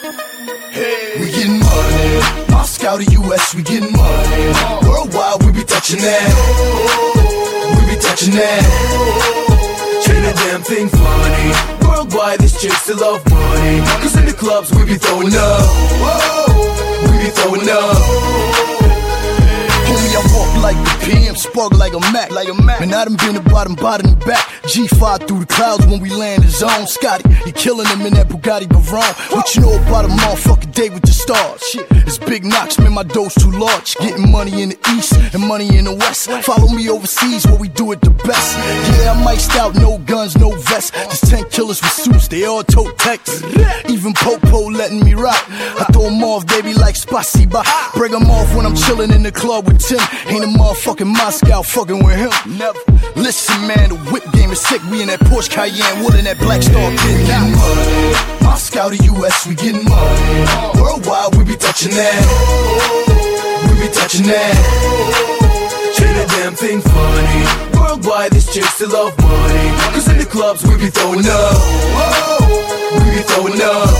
We getting money. Moscow to US, we getting money. Worldwide, we be touching that. We be touching that. Ain't a damn thing funny. Worldwide, these chicks still love money. Cause in the clubs, we be throwing up. We be throwing up. Homie, I walk like the PM, spark like a Mac. Man, I done been the bottom and back. G5 through the clouds when we land his own. Scotty, you killing him in that Bugatti Veyron. What you know about a motherfucking day with the stars? Shit, it's big knocks, man, my dought's too large. Getting money in the east and money in the west. Follow me overseas where we do it the best. Yeah, I'm iced out, no guns, no vests. Just 10 killers with suits, they all tote texts. Even Popo letting me rock. I throw them off, they be like Spasiba. Break them off when I'm chilling in the club with Tim. Ain't a motherfucking Moscow fucking with him. Never. Listen, man, the whip game is sick. We in that Porsche Cayenne, wood in that Black Star Kid. Getting money. Moscow to US, we getting money. Worldwide, we be touching that. We be touching that. Ain't a damn thing funny. Worldwide, these chicks still love money. Cause in the clubs, we be throwing up. We be throwing up.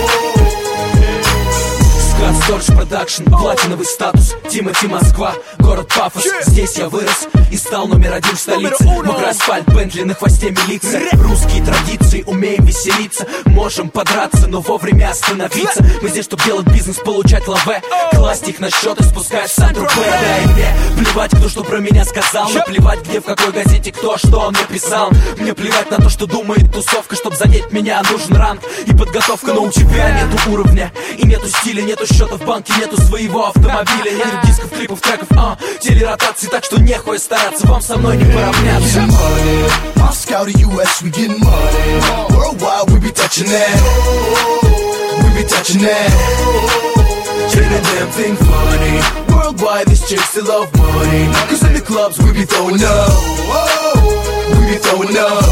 Сторч продакшн, платиновый статус. Тимати, Москва, город пафос. Здесь я вырос и стал номер один в столице. Мокрый асфальт, Бентли на хвосте милиция. Русские традиции, умеем веселиться. Можем подраться, но вовремя остановиться. Мы здесь, чтоб делать бизнес, получать лаве. Класть их на счет и спускать в Сан-Тропе. Да и мне плевать, кто что про меня сказал. Наплевать, где, в какой газете, кто что он написал. Мне плевать на то, что думает тусовка. Чтоб задеть меня, нужен ранг и подготовка. Но у тебя нету уровня и нету стиля, нету счета в банке, нету своего автомобиля. Нету дисков, клипов, треков, телеротации. Так что нехуй стараться, вам со мной не поравняться. Moscow to US, we getting money. Worldwide, we be touching that. We be touching that. Ain't a damn thing funny. Worldwide, these chicks still love money. Cause in the clubs, we be throwing up. We be throwing up.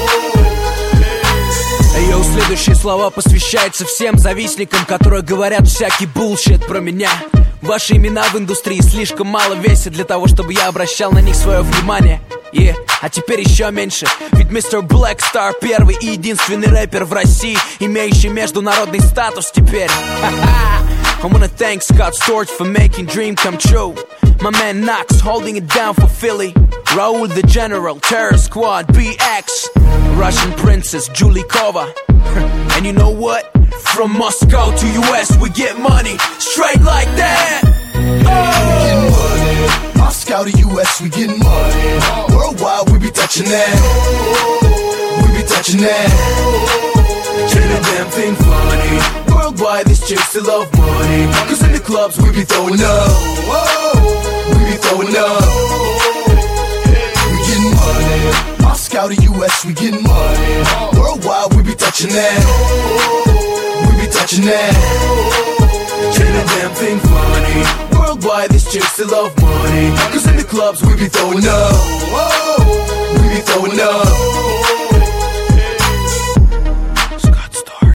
Йоу, следующие слова посвящаются всем завистникам, которые говорят всякий булшит про меня. Ваши имена в индустрии слишком мало весят для того, чтобы я обращал на них свое внимание. А теперь еще меньше. Ведь Mr. Black Star первый и единственный рэпер в России, имеющий международный статус теперь. I wanna thank Scott Storch for making dream come true. My man Knox holding it down for Philly. Raul the General, Terror Squad, BX, Russian Princess, Julie Kova. And you know what? From Moscow to US, we get money straight like that. Getting money. Moscow to US, we getting money. Worldwide, we be touching that. We be touching that. Ain't a damn thing funny. Worldwide, these chicks still love money. Cause in the clubs, we be throwing up. We be throwing up. We getting money. Moscow to US, we getting money. Worldwide, we be touching that. We be touching that. Ain't a damn thing funny. Worldwide, these chicks still love money. Cause in the clubs, we be throwing up. We be throwing up.